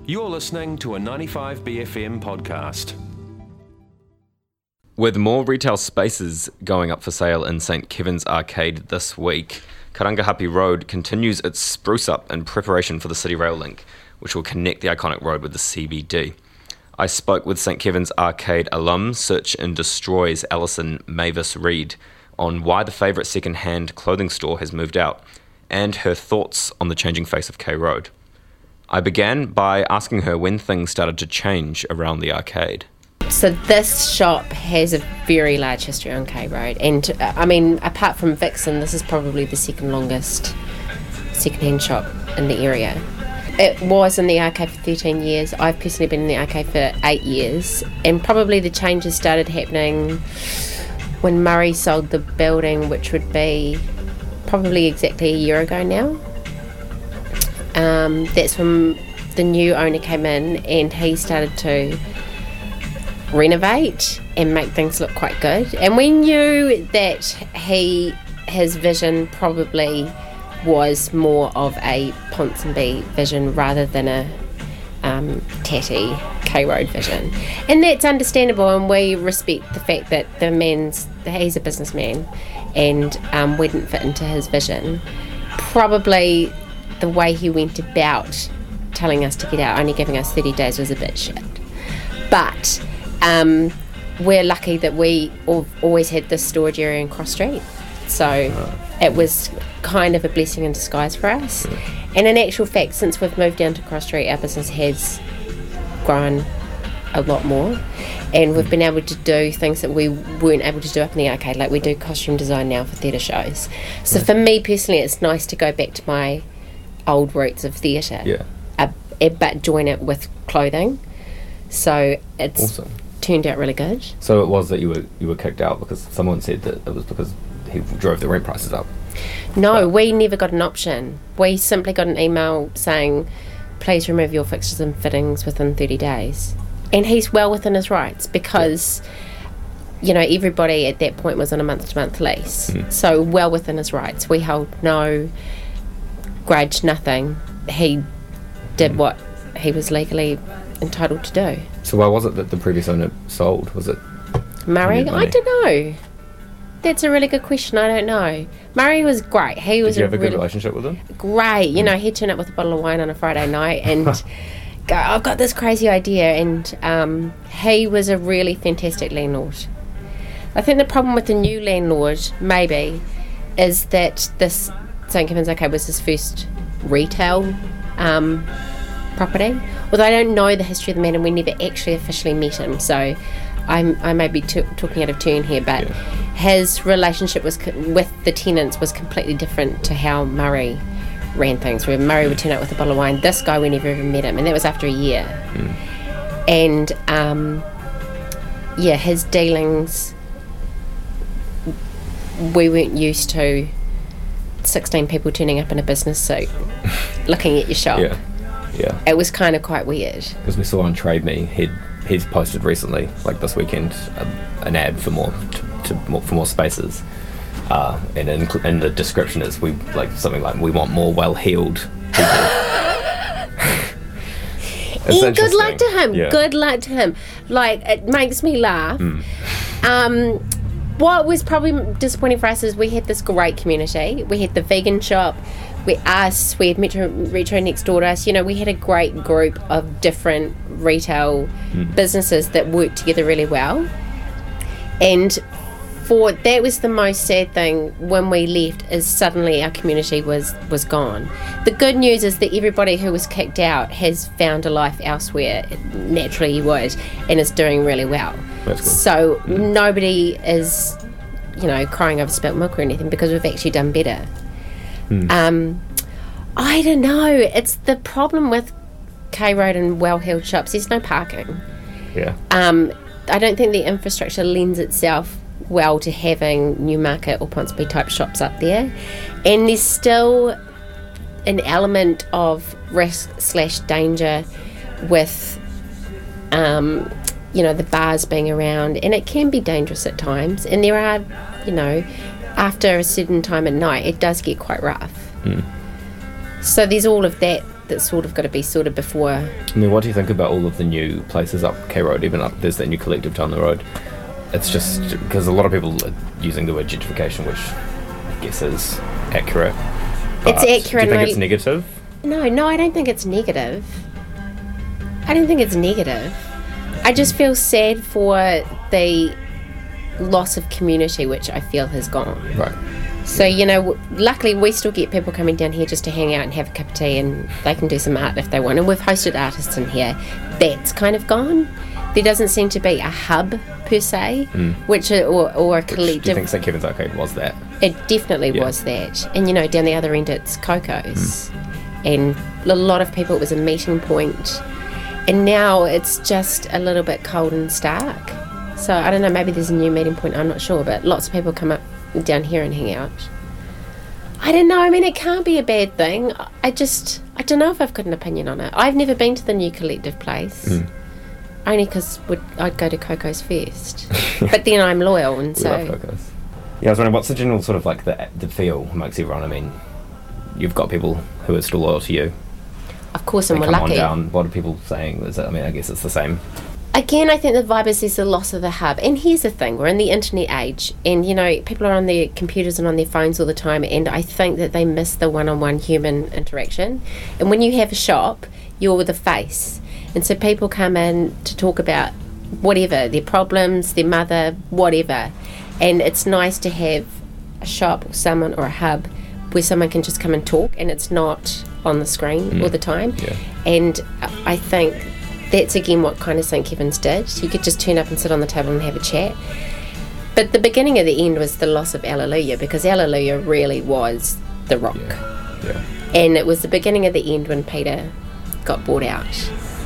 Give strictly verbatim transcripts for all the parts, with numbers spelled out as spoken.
You're listening to a ninety-five B F M podcast. With more retail spaces going up for sale in St Kevin's Arcade this week, Karangahape Road continues its spruce up in preparation for the City Rail link, which will connect the iconic road with the C B D. I spoke with St Kevin's Arcade alum Search and Destroy's Alison Mavis Reid on why the favourite second-hand clothing store has moved out and her thoughts on the changing face of K Road. I began by asking her when things started to change around the arcade. So this shop has a very large history on K Road, and uh, I mean, apart from Vixen, this is probably the second longest second-hand shop in the area. It was in the arcade for thirteen years. I've personally been in the arcade for eight years, and probably the changes started happening when Murray sold the building, which would be probably exactly a year ago now. Um, that's when the new owner came in, and he started to renovate and make things look quite good. And we knew that he his vision probably was more of a Ponsonby vision rather than a um, tatty K Road vision, and that's understandable. And we respect the fact that the man's he's a businessman, and um, we didn't fit into his vision. Probably the way he went about telling us to get out, only giving us thirty days, was a bit shit. But um, we're lucky that we al- always had this storage area in Cross Street, so it was kind of a blessing in disguise for us. And in actual fact, since we've moved down to Cross Street, our business has grown a lot more, and we've been able to do things that we weren't able to do up in the arcade. Like, we do costume design now for theatre shows. So for me personally, it's nice to go back to my old roots of theatre, Yeah. uh, but join it with clothing. So it's Awesome. turned out really good. So it was that you were you were kicked out because someone said that it was because he drove the rent prices up. No, we never got an option. We simply got an email saying, please remove your fixtures and fittings within thirty days. And he's well within his rights because, you know, everybody at that point was on a month-to-month lease. Mm. So well within his rights. We held no grudge, nothing. He did mm. what he was legally entitled to do. So why was it that the previous owner sold? Was it Murray? I don't know. That's a really good question. I don't know. Murray was great. He was Did you have a, a really good relationship with him? Great. You Mm. know, he'd turn up with a bottle of wine on a Friday night and go, I've got this crazy idea. And um, he was a really fantastic landlord. I think the problem with the new landlord, maybe, is that this St Kevin's Arcade was his first retail um, property. Although I don't know the history of the man, and we never actually officially met him, so I'm, I may be t- talking out of turn here, but yeah. his relationship was co- with the tenants was completely different to how Murray ran things, where Murray would turn up with a bottle of wine. This guy, we never even met him, and that was after a year. Mm. And um, yeah, his dealings, we weren't used to sixteen people turning up in a business suit looking at your shop. Yeah, yeah. It was kind of quite weird. Because we saw on Trade Me, he'd he's posted recently, like this weekend, um, an ad for more to, to more, for more spaces, uh, and in, in the description is we like something like we want more well-heeled people. Yeah, good luck to him. Yeah. Good luck to him. Like, it makes me laugh. Mm. Um, what was probably disappointing for us is we had this great community. We had the vegan shop, we us, we had Metro Retro next door to us. You know, we had a great group of different retail mm. businesses that worked together really well. And for that was the most sad thing when we left, is suddenly our community was was gone. The good news is that everybody who was kicked out has found a life elsewhere, naturally you would, and is doing really well. That's good. So mm. nobody is, you know, crying over spilt milk or anything, because we've actually done better. Mm. Um, I don't know. It's the problem with K Road and well-heeled shops. There's no parking. Yeah. Um, I don't think the infrastructure lends itself well to having Newmarket or Ponsonby type shops up there, and there's still an element of risk slash danger with um, you know, the bars being around, and it can be dangerous at times, and there are, you know, after a certain time at night it does get quite rough. Mm. So there's all of that that's sort of got to be sorted before. I mean, what do you think about all of the new places up K Road? Even up there's that new collective down the road. It's just because a lot of people are using the word gentrification, which I guess is accurate. It's accurate. Do you think I, it's negative? No, no, I don't think it's negative. I don't think it's negative. I just feel sad for the loss of community, which I feel has gone. Right. So, you know, luckily we still get people coming down here just to hang out and have a cup of tea, and they can do some art if they want. And we've hosted artists in here. That's kind of gone. There doesn't seem to be a hub per se, mm. which or, or a collective. Do you think Saint Kevin's Arcade was that? It definitely yeah. was that. And, you know, down the other end it's Coco's. Mm. And a lot of people, it was a meeting point. And now it's just a little bit cold and stark. So, I don't know, maybe there's a new meeting point, I'm not sure. But lots of people come up down here and hang out. I don't know, I mean, it can't be a bad thing. I just, I don't know if I've got an opinion on it. I've never been to the new collective place. Mm. Only because I'd go to Coco's first. But then I'm loyal, and so... We love Coco's. Yeah, I was wondering, what's the general sort of like the, the feel amongst everyone? I mean, you've got people who are still loyal to you. Of course, and they we're come lucky. On down. What are people saying? Is it, I mean, I guess it's the same. Again, I think the vibe is there's the loss of the hub. And here's the thing, we're in the internet age, and, you know, people are on their computers and on their phones all the time, and I think that they miss the one-on-one human interaction. And when you have a shop, you're the face. And so people come in to talk about whatever, their problems, their mother, whatever. And it's nice to have a shop or someone or a hub where someone can just come and talk, and it's not on the screen mm. all the time. Yeah. And I think that's, again, what kind of Saint Kevin's did. You could just turn up and sit on the table and have a chat. But the beginning of the end was the loss of Alleluia, because Alleluia really was the rock. Yeah. Yeah. And it was the beginning of the end when Peter got bought out.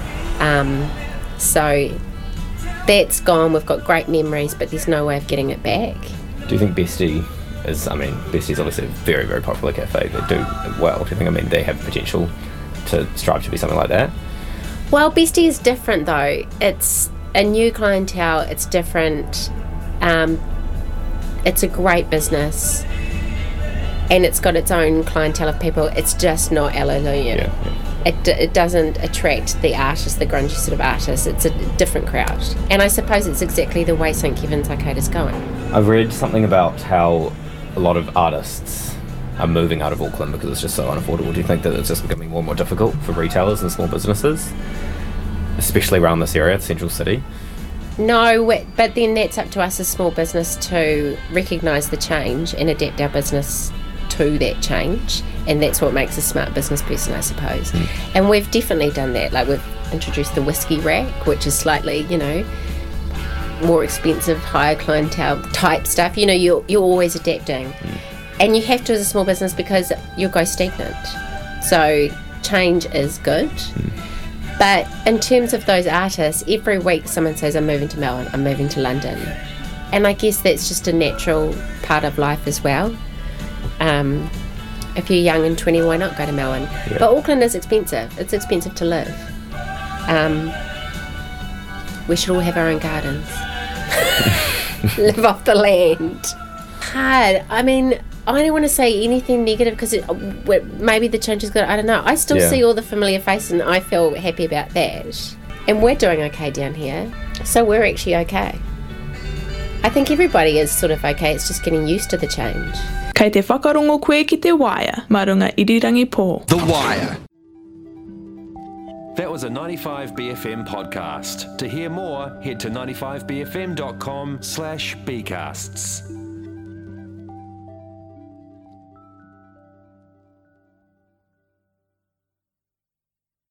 Um, so that's gone. We've got great memories, but there's no way of getting it back. Do you think Bestie is, I mean, Bestie's obviously a very, very popular cafe. They do well. Do you think, I mean, they have potential to strive to be something like that? Well, Bestie is different, though. It's a new clientele. It's different. Um, it's a great business. And it's got its own clientele of people. It's just not Alleluia. Yeah, yeah. It, it doesn't attract the artists, the grungy sort of artists. It's a different crowd. And I suppose it's exactly the way Saint Kevin's Arcade is going. I've read something about how a lot of artists are moving out of Auckland because it's just so unaffordable. Do you think that it's just becoming more and more difficult for retailers and small businesses, especially around this area, the central city? No, but then that's up to us as small business to recognise the change and adapt our business to that change, and that's what makes a smart business person, I suppose. Mm. And we've definitely done that. Like, we've introduced the whiskey rack, which is slightly, you know, more expensive, higher clientele type stuff. You know, you're, you're always adapting. Mm. And you have to as a small business, because you'll go stagnant. So change is good. Mm. But in terms of those artists, every week someone says, I'm moving to Melbourne, I'm moving to London. And I guess that's just a natural part of life as well. Um, if you're young and twenty, why not go to Melbourne? Yeah. But Auckland is expensive. It's expensive to live. Um, we should all have our own gardens. Live off the land. Hard. I mean, I don't want to say anything negative, because maybe the change is good. I don't know. I still yeah. see all the familiar faces, and I feel happy about that. And we're doing okay down here. So we're actually okay. I think everybody is sort of okay. It's just getting used to the change. Kei te whakarongo koe ki te Wire, marunga irirangi pō. The Wire. That was a ninety-five B F M podcast. To hear more, head to ninety-five b f m dot com slash bcasts.